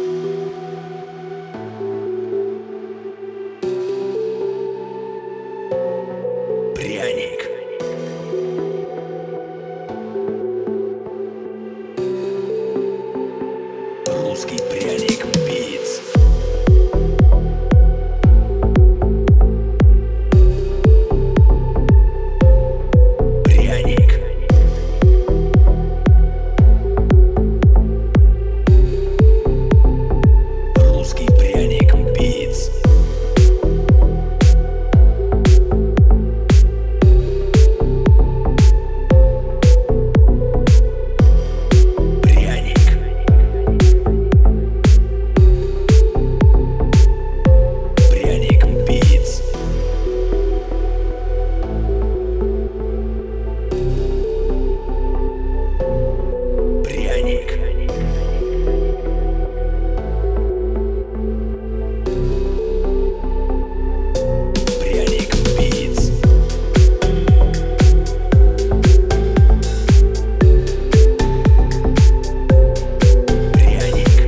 Пряник. Русский пряник битс. Пряник. Русский пряник битс. Пряник. Пряник битс. Пряник. Пряник битс. Пряник.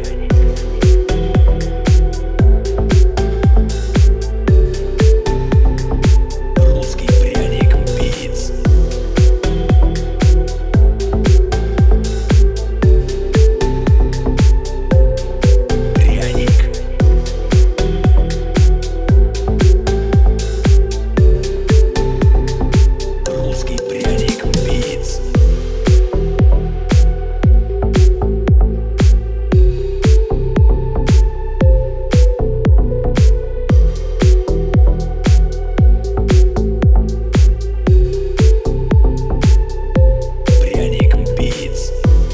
Русский пряник битс. Пряник. Русский пряник битс. Пряник битс.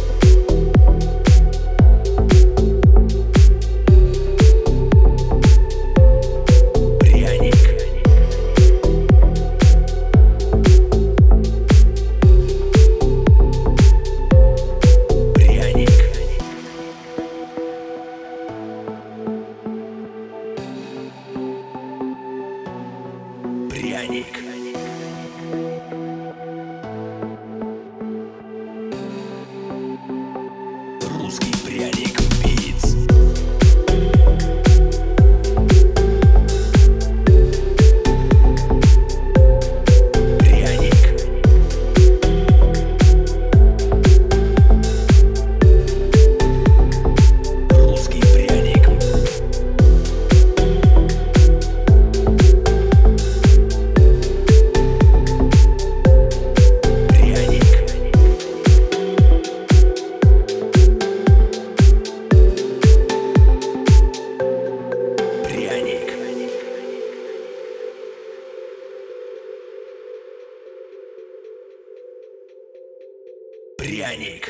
Пряник. Пряник. Пряник. Русский пряник битс. Пряник. Русский пряник. Пряник. Пряник. Пряник.